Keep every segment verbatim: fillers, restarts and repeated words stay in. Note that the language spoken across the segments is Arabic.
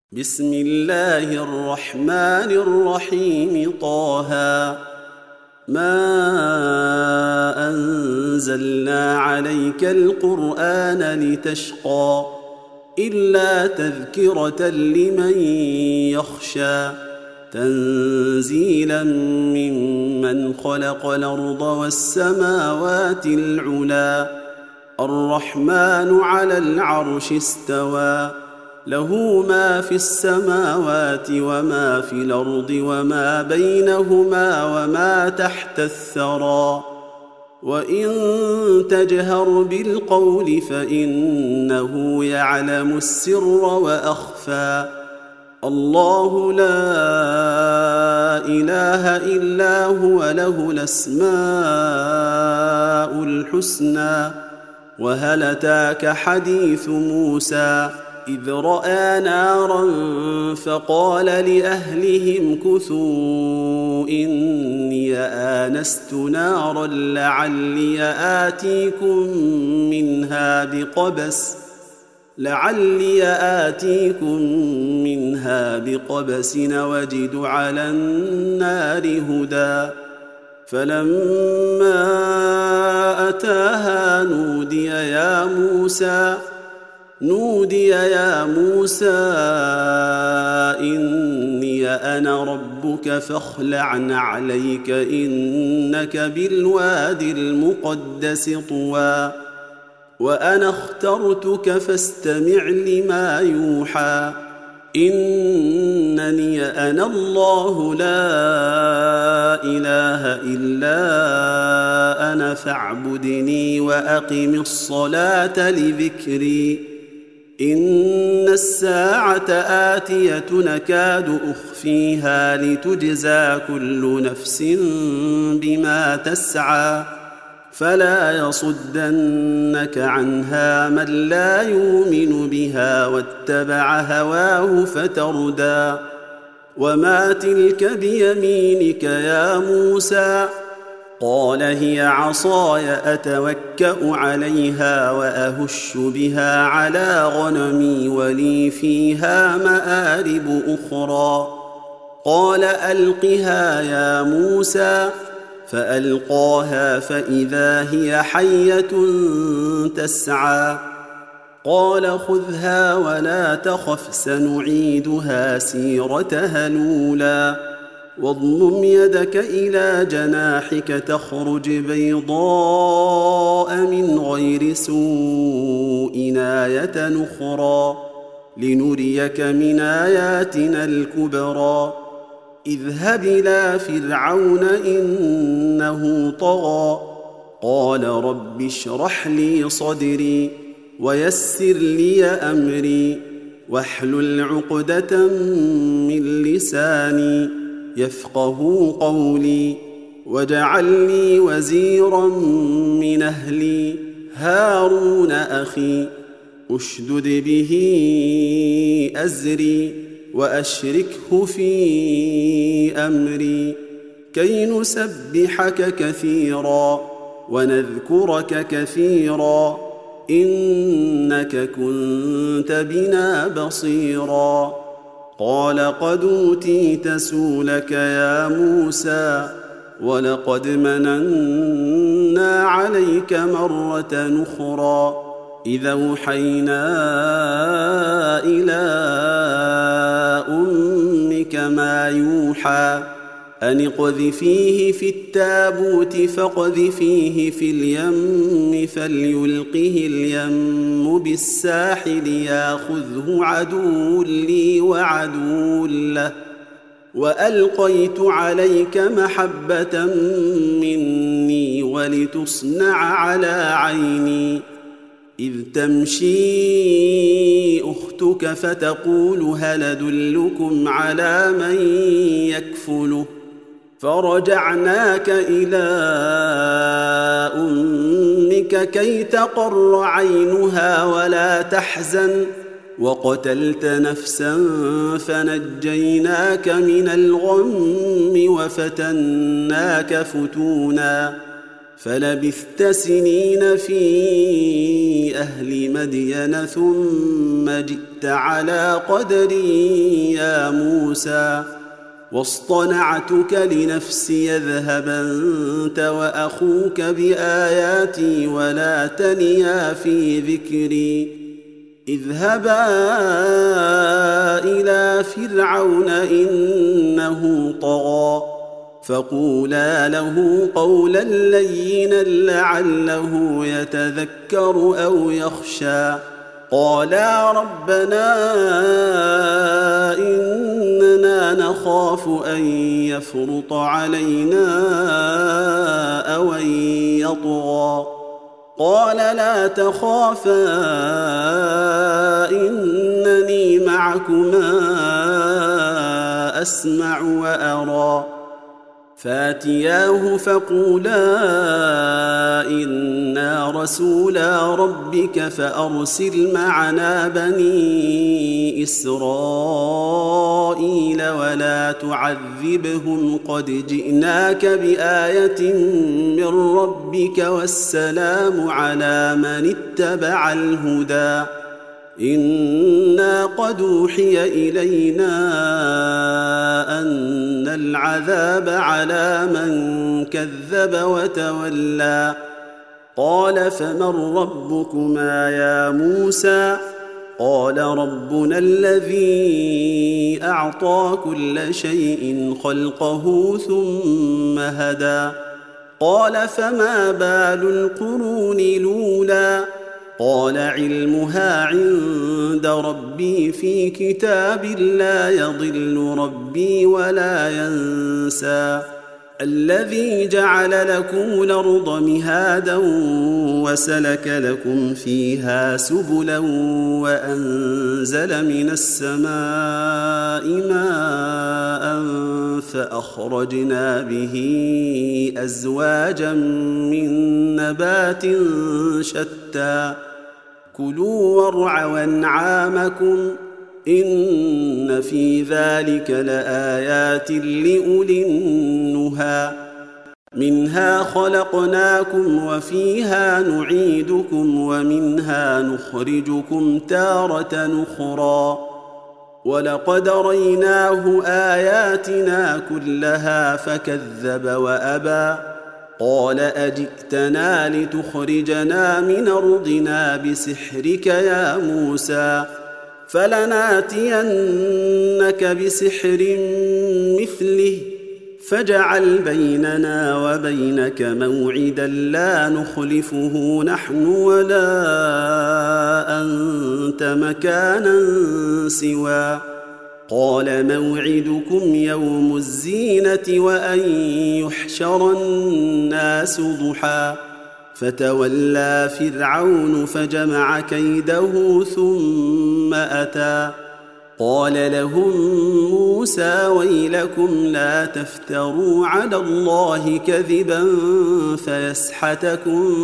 بسم الله الرحمن الرحيم. طه ما أنزلنا عليك القرآن لتشقى إلا تذكرة لمن يخشى تنزيلا ممن خلق الأرض والسماوات العلى الرحمن على العرش استوى له ما في السماوات وما في الأرض وما بينهما وما تحت الثرى وإن تجهر بالقول فإنه يعلم السر وأخفى الله لا إله إلا هو له الأسماء الحسنى وهل أتاك حديث موسى إذ رأى نارا فقال لأهلهم كثوا إني آنست نارا لعلي آتيكم منها بقبس لعلي آتيكم منها بقبس وجد على النار هدى فلما أتاها نودي يا موسى نودي يا موسى إني أنا ربك فاخلع نعليك إنك بالواد المقدس طوى وأنا اخترتك فاستمع لما يوحى إنني أنا الله لا إله إلا أنا فاعبدني وأقم الصلاة لذكري إن الساعة آتية نكاد أخفيها لتجزى كل نفس بما تسعى فلا يصدنك عنها من لا يؤمن بها واتبع هواه فتردى وما تلك بيمينك يا موسى قال هي عصاي أتوكأ عليها وأهش بها على غنمي ولي فيها مآرب أخرى قال ألقها يا موسى فألقاها فإذا هي حية تسعى قال خذها ولا تخف سنعيدها سيرتها الأولى واضمم يدك إلى جناحك تخرج بيضاء من غير سوء آية أخرى لنريك من آياتنا الكبرى اذهب إلى فرعون إنه طغى قال رب اشرح لي صدري ويسر لي أمري واحلل عقدة من لساني يفقه قولي واجعل لي وزيرا من أهلي هارون أخي أشدد به أزري وأشركه في أمري كي نسبحك كثيرا ونذكرك كثيرا إنك كنت بنا بصيرا قال قد أوتيت سؤلك يا موسى ولقد مننا عليك مرة أخرى إذا أوحينا إلى أمك ما يوحى أن اقذفيه في التابوت فاقذفيه في اليم فليلقه اليم بالساحل ياخذه عدو لي عدو له وألقيت عليك محبة مني ولتصنع على عيني إذ تمشي أختك فتقول هل أدلكم على من يكفله فرجعناك إلى أمك كي تقر عينها ولا تحزن وقتلت نفسا فنجيناك من الغم وفتناك فتونا فلبثت سنين في أهل مدين ثم جئت على قدري يا موسى واصطنعتك لنفسي اذهب أنت وأخوك بآياتي ولا تنيا في ذكري اذهبا إلى فرعون إنه طغى فقولا له قولا لينا لعله يتذكر أو يخشى قالا ربنا إننا نخاف أن يفرط علينا أو أن يطغى قال لا تخافا إنني معكما أسمع وأرى فاتياه فقولا إنا رسولا ربك فأرسل معنا بني إسرائيل ولا تعذبهم قد جئناك بآية من ربك والسلام على من اتبع الهدى إنا قد أوحي إلينا أن العذاب على من كذب وتولى قال فمن ربكما يا موسى قال ربنا الذي أعطى كل شيء خلقه ثم هدى قال فما بال القرون الأولى قال علمها عند ربي في كتاب لا يضل ربي ولا ينسى الذي جعل لكم الأرض مهادا وسلك لكم فيها سبلا وأنزل من السماء ماء فأخرجنا به أزواجا من نبات شتى كلوا وارعوا أنعامكم إن في ذلك لآيات لأولي النهى منها خلقناكم وفيها نعيدكم ومنها نخرجكم تارة أخرى ولقد ريناه آياتنا كلها فكذب وأبى قال أجئتنا لتخرجنا من أرضنا بسحرك يا موسى فلناتينك بسحر مثله فاجعل بيننا وبينك موعدا لا نخلفه نحن ولا أنت مكانا سوى قال موعدكم يوم الزينة وأن يحشر الناس ضحى فتولى فرعون فجمع كيده ثم أتى قال لهم موسى ويلكم لا تفتروا على الله كذبا فيسحتكم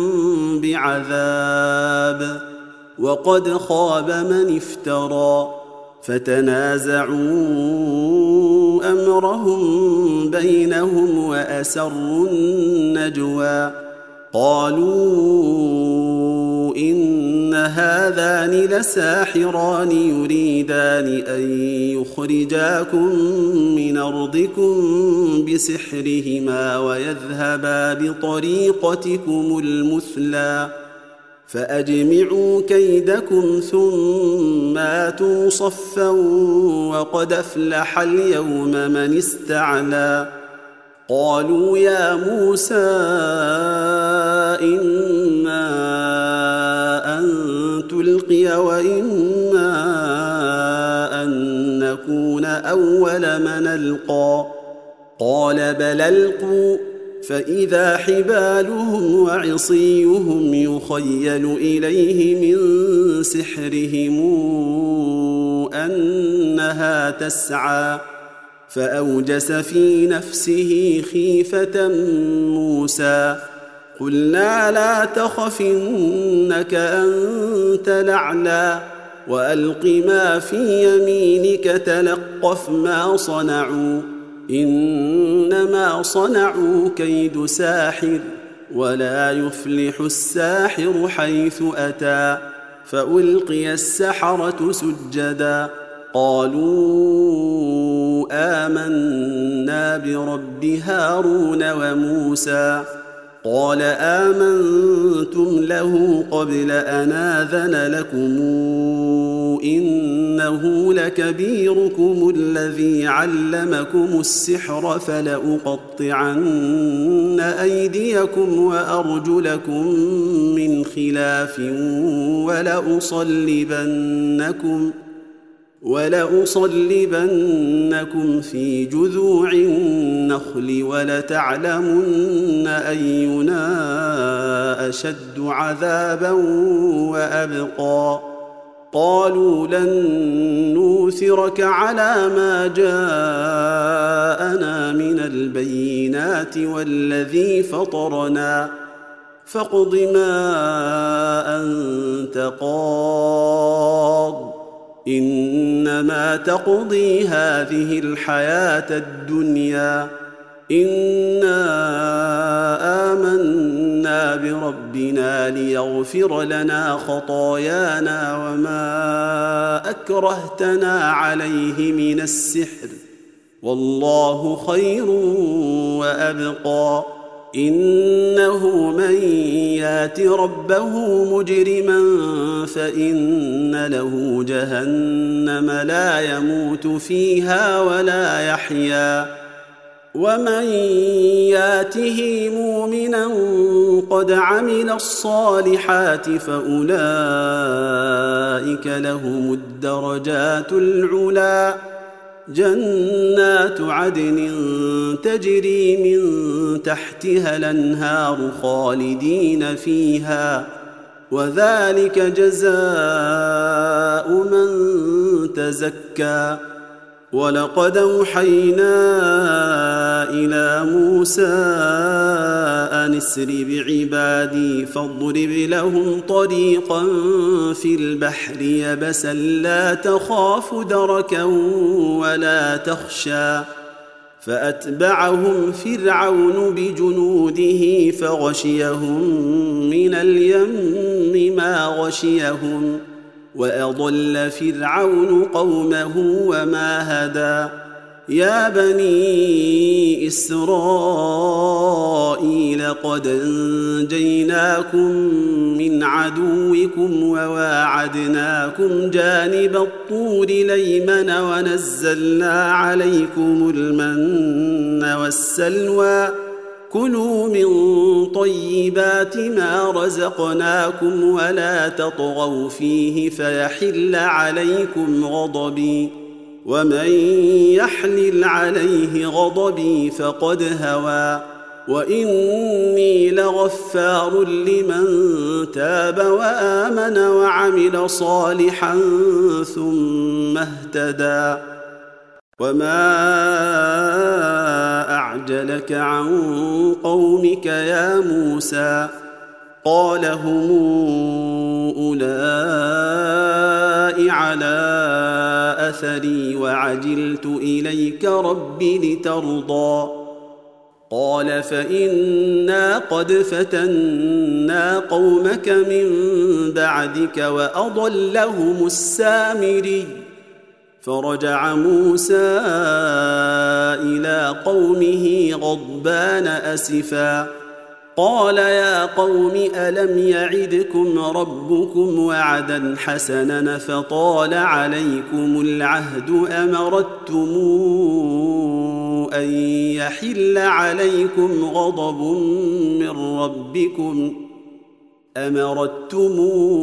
بعذاب وقد خاب من افترى فتنازعوا أمرهم بينهم وأسروا النجوى قالوا إن هذان لساحران يريدان أن يخرجاكم من أرضكم بسحرهما ويذهبا بطريقتكم المثلى فأجمعوا كيدكم ثم آتوا صفا وقد أفلح اليوم من استعلى قالوا يا موسى إما أن تلقي وإما أن نكون أول من ألقى قال بل ألقوا فإذا حبالهم وعصيهم يخيل إليه من سحرهم أنها تسعى فأوجس في نفسه خيفة موسى قلنا لا تخف إنك أنت الأعلى وألق ما في يمينك تلقف ما صنعوا إنما صنعوا كيد ساحر ولا يفلح الساحر حيث أتى. فألقي السحرة سجدا قالوا آمنا برب هارون وموسى. قال آمنتم له قبل أن آذن لكم إنه لكبيركم الذي علمكم السحر فلأقطعن أيديكم وأرجلكم من خلاف ولأصلبنكم ولأصلبنكم في جذوع النخل ولتعلمن أينا أشد عذابا وأبقى. قالوا لن نوثرك على ما جاءنا من البينات والذي فطرنا فاقض ما أنت قاض إنما تقضي هذه الحياة الدنيا إنا آمنا بربنا ليغفر لنا خطايانا وما أكرهتنا عليه من السحر والله خير وأبقى. إنه من يات ربه مجرما فإن له جهنم لا يموت فيها ولا يحيا ومن ياته مؤمنا قد عمل الصالحات فأولئك لهم الدرجات العلى جنات عدن تجري من تحتها الأنهار خالدين فيها وذلك جزاء من تزكى. ولقد أوحينا إلى موسى أن اسر بعبادي فاضرب لهم طريقا في البحر يبسا لا تخاف دركا ولا تخشى. فأتبعهم فرعون بجنوده فغشيهم من اليم ما غشيهم وأضل فرعون قومه وما هدى. يا بني إسرائيل قد أنجيناكم من عدوكم وواعدناكم جانب الطور الأيمن ونزلنا عليكم المن والسلوى كلوا من طيبات ما رزقناكم ولا تطغوا فيه فيحل عليكم غضبي ومن يحلل عليه غضبي فقد هوى. وإني لغفار لمن تاب وآمن وعمل صالحا ثم اهتدى. وما أعجلك عن قومك يا موسى؟ قال هم أولئك على أثري وعجلت إليك رب لترضى. قال فإنا قد فتنا قومك من بعدك وأضلهم السامري. فرجع موسى إلى قومه غضبان أسفا قال يا قوم ألم يعدكم ربكم وعدا حسنا فطال عليكم العهد أمرتم أن يحل عليكم غضب من ربكم أمرتم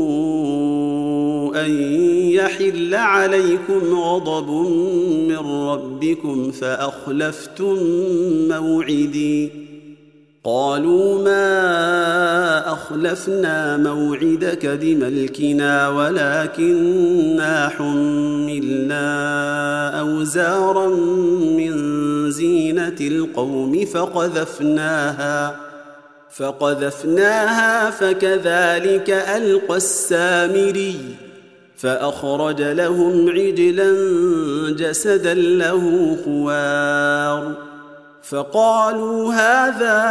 أن يحل عليكم غضب من ربكم فأخلفتم موعدي. قالوا ما أخلفنا موعدك بملكنا ولكننا حملنا أوزارا من زينة القوم فقذفناها فقذفناها فكذلك ألقى السامري فأخرج لهم عجلا جسدا له خوار فقالوا هذا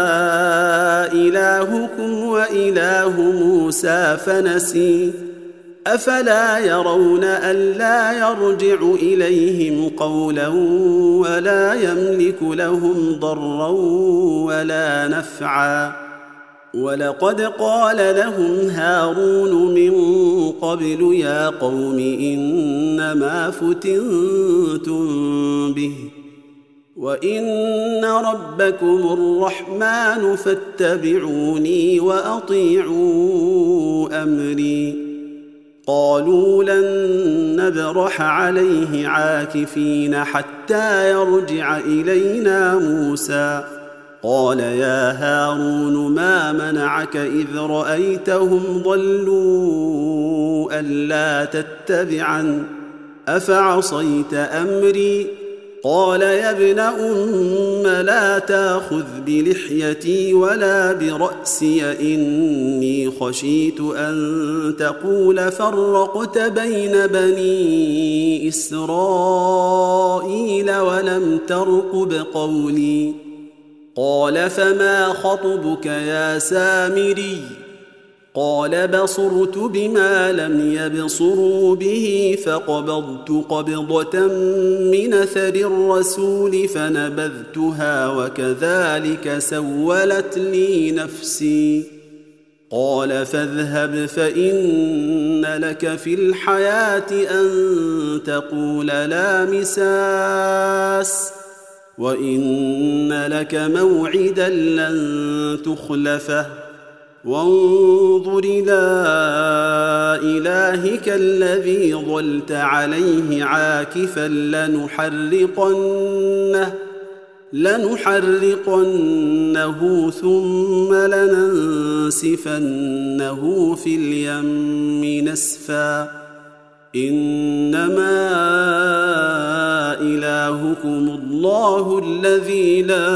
إلهكم وإله موسى فنسي أفلا يرون ألا يرجع إليهم قولا ولا يملك لهم ضرا ولا نفعا ولقد قال لهم هارون من قبل يا قوم إنما فتنتم به وإن ربكم الرحمن فاتبعوني وأطيعوا أمري قالوا لن نبرح عليه عاكفين حتى يرجع إلينا موسى قال يا هارون ما منعك إذ رأيتهم ضلوا ألا تتبعن أفعصيت أمري قال يا ابن أم لا تأخذ بلحيتي ولا برأسي إني خشيت أن تقول فرقت بين بني إسرائيل ولم ترقب قولي قال فما خطبك يا سامري قال بصرت بما لم يبصروا به فقبضت قبضة من أثر الرسول فنبذتها وكذلك سولت لي نفسي قال فاذهب فإن لك في الحياة أن تقول لا مساس وإن لك موعدا لن تخلفه وانظر إلى إلهك الذي ظلت عليه عاكفا لنحرقنه لنحرقنه ثم لننسفنه في اليم نسفا إنما إلهكم الله الذي لا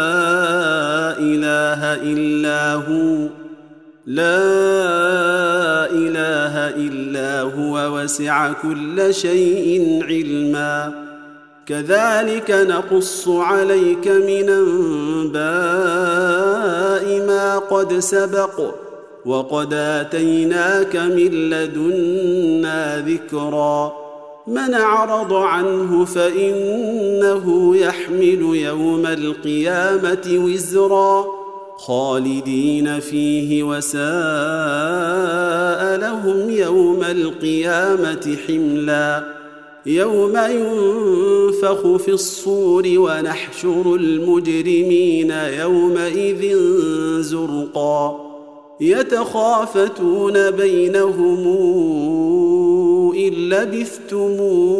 إله إلا هو لا إله إلا هو وسع كل شيء علما كذلك نقص عليك من أنباء ما قد سبق وقد آتيناك من لدنا ذكرا من أعرض عنه فإنه يحمل يوم القيامة وزرا خالدين فيه وساء لهم يوم القيامة حملا يوم ينفخ في الصور ونحشر المجرمين يومئذ زرقا يتخافتون بينهم إن لبثتم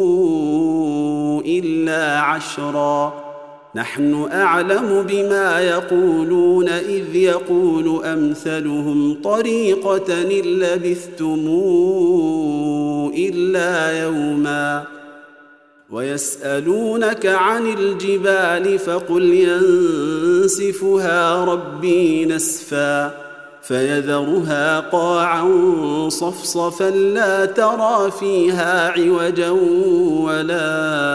إلا عشرا نحن أعلم بما يقولون إذ يقول أمثلهم طريقة إن لبثتم إلا يوما ويسألونك عن الجبال فقل ينسفها ربي نسفا فيذرها قاعا صفصفا لا ترى فيها عوجا ولا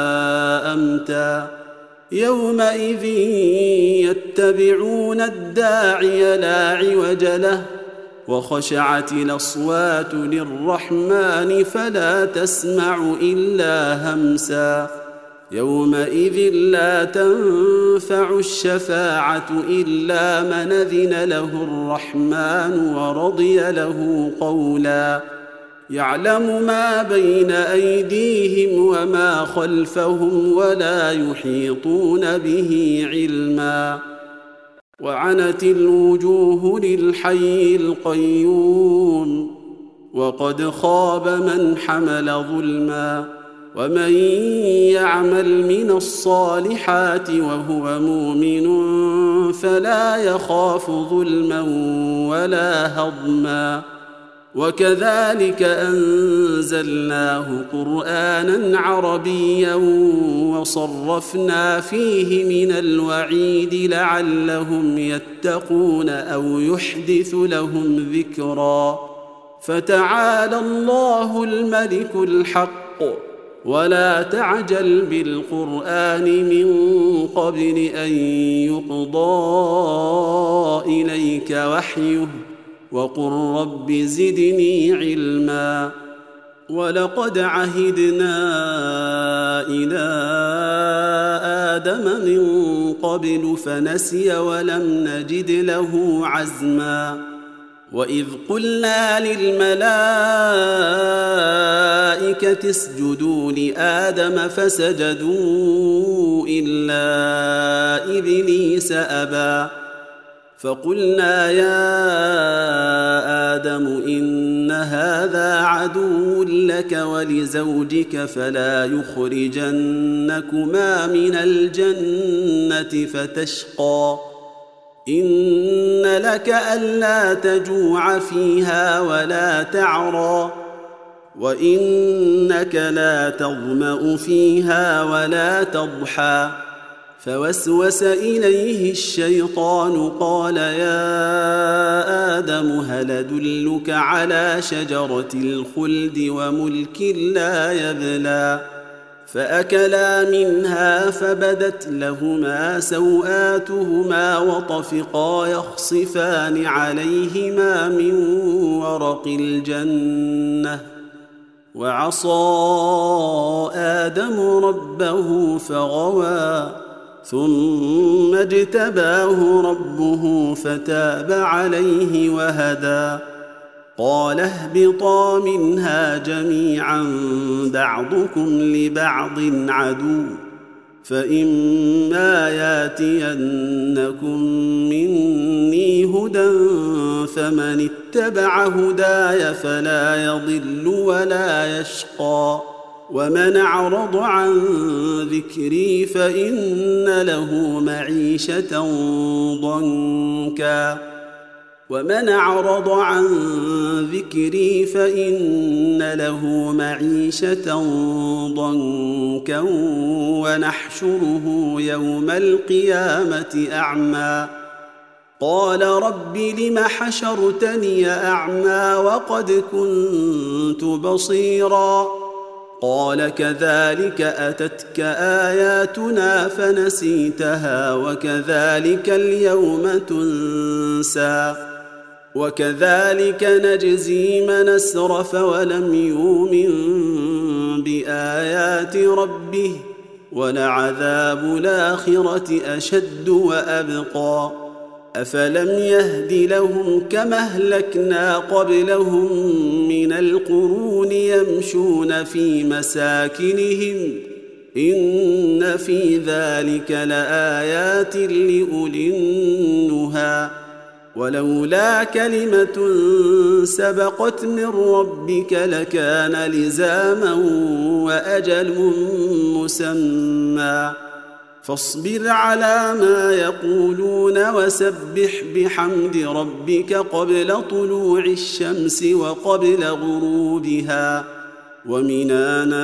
أمتا يومئذ يتبعون الداعي لا عوج له وخشعت الأصوات للرحمن فلا تسمع إلا همسا يومئذ لا تنفع الشفاعة إلا من أذن له الرحمن ورضي له قولا يعلم ما بين أيديهم وما خلفهم ولا يحيطون به علما وعنت الوجوه للحي القيوم وقد خاب من حمل ظلما ومن يعمل من الصالحات وهو مؤمن فلا يخاف ظلما ولا هضما وكذلك أنزلناه قرآنا عربيا وصرفنا فيه من الوعيد لعلهم يتقون أو يحدث لهم ذكرا فتعالى الله الملك الحق ولا تعجل بالقرآن من قبل أن يقضى إليك وحيه وقل رب زدني علما ولقد عهدنا إلى آدم من قبل فنسي ولم نجد له عزما وإذ قلنا للملائكة اسجدوا لآدم فسجدوا إلا إبليس أبى فقلنا يا آدم إن هذا عدو لك ولزوجك فلا يخرجنكما من الجنة فتشقى إن لك ألا تجوع فيها ولا تعرى وإنك لا تظمأ فيها ولا تضحى فوسوس إليه الشيطان قال يا آدم هل أدلك على شجرة الخلد وملك لا يبلى فأكلا منها فبدت لهما سوآتهما وطفقا يخصفان عليهما من ورق الجنة وعصى آدم ربه فغوى ثم اجتباه ربه فتاب عليه وهدى قال اهبطا منها جميعا بعضكم لبعض عدو فإما ياتينكم مني هدى فمن اتبع هداي فلا يضل ولا يشقى ومن أعرض عن ذكري فإن له معيشة ضنكا ومن أعرض عن ذكري فإن له معيشة ضنكا ونحشره يوم القيامة أعمى قال رب لم حشرتني أعمى وقد كنت بصيرا قال كذلك أتتك آياتنا فنسيتها وكذلك اليوم تنسى وكذلك نجزي من أسرف ولم يؤمن بآيات ربه ولعذاب الآخرة أشد وأبقى أفلم يهد لهم كما أهلكنا قبلهم من القرون يمشون في مساكنهم إن في ذلك لآيات لأولي النهى ولولا كلمة سبقت من ربك لكان لزاما وأجل مسمى فاصبر على ما يقولون وسبح بحمد ربك قبل طلوع الشمس وقبل غروبها ومن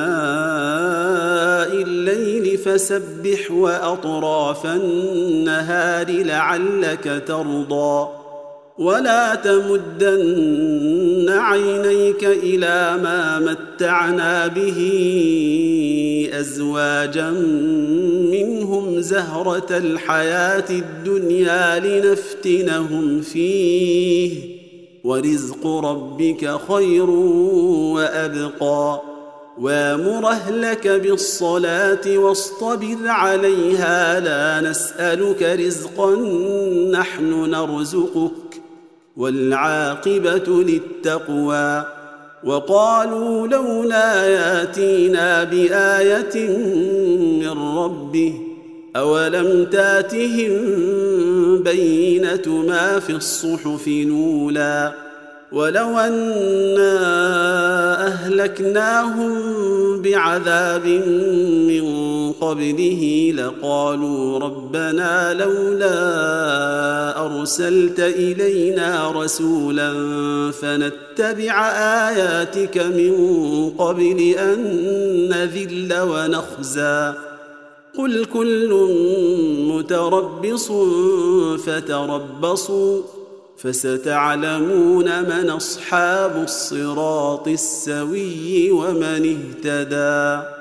آناء الليل فسبح وأطراف النهار لعلك ترضى ولا تمدن عينيك إلى ما متعنا به أزواجا منهم زهرة الحياة الدنيا لنفتنهم فيه ورزق ربك خير وأبقى وامر أهلك بالصلاة واصطبر عليها لا نسألك رزقا نحن نرزقك والعاقبة للتقوى وقالوا لولا ياتينا بآية من ربه أولم تاتهم بينة ما في الصحف الأولى ولو أنا أهلكناهم بعذاب من قبله لقالوا ربنا لولا أرسلت إلينا رسولا فنتبع آياتك من قبل أن نذل ونخزى قل كل متربص فتربصوا فستعلمون من أصحاب الصراط السوي ومن اهتدى.